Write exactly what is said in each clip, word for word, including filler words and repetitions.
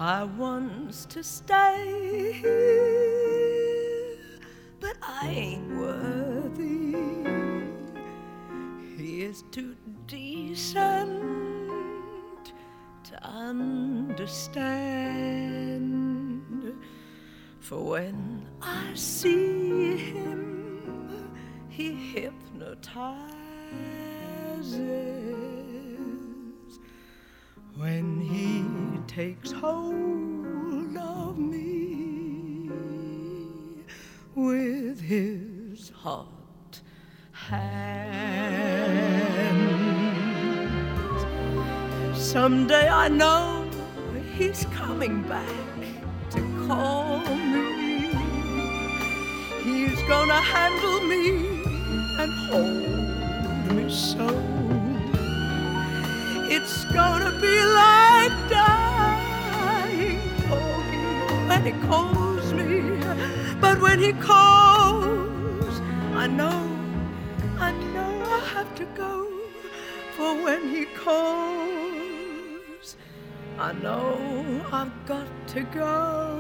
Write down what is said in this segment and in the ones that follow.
I wants to stay here, but I ain't worthy. He is too decent to understand. For when I see him, he hypnotizes. When he takes hold of me with his hot hands, someday I know he's coming back to call me. He's gonna handle me and hold me so. It's gonna be like dying, Porgy, when he calls me. But when he calls, I know, I know I have to go. For when he calls, I know I've got to go.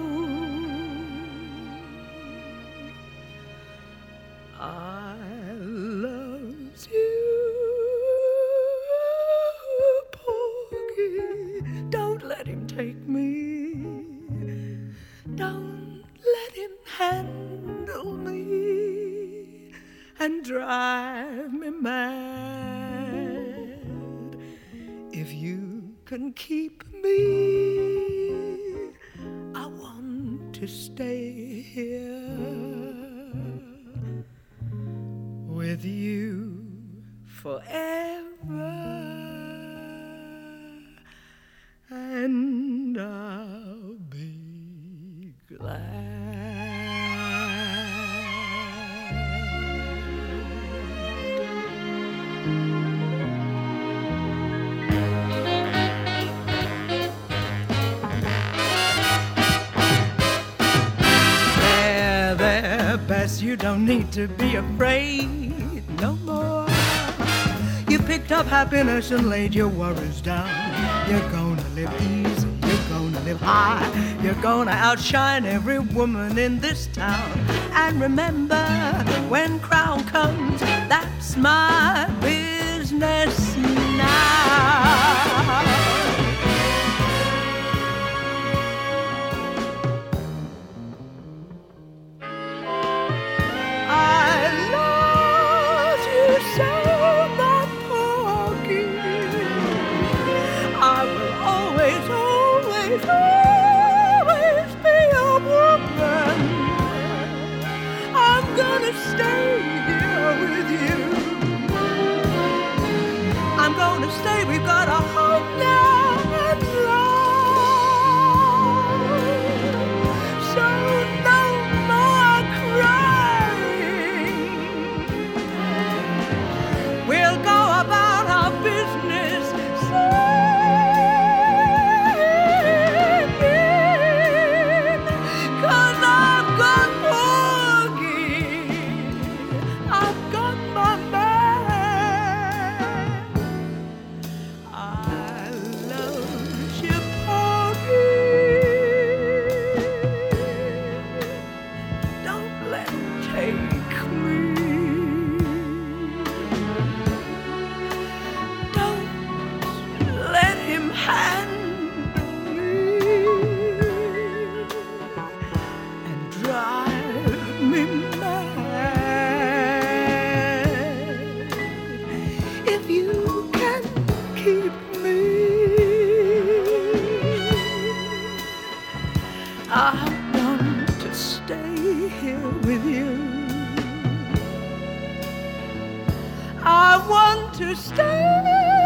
I love you, Porgy. Don't let him take me. Don't let him handle me and drive me mad. If you can keep me, I want to stay here with you forever, and I'll be glad. There, there, Bess, you don't need to be afraid no more. You picked up happiness and laid your worries down. You're gonna live easy, you're gonna live high. You're gonna outshine every woman in this town. And remember, when crown comes, that's my business now. Always be a woman. I'm gonna stay here with you. I'm gonna stay. We've got a home now and long. So no more crying. We'll go about our business. So I want to stay here with you. I want to stay